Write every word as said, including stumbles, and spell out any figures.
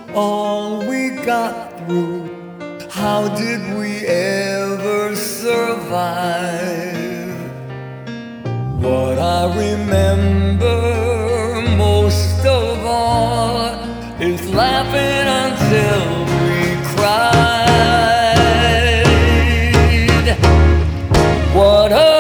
all we got through. How did we ever survive? What I remember most of all is laughing until we cried. What a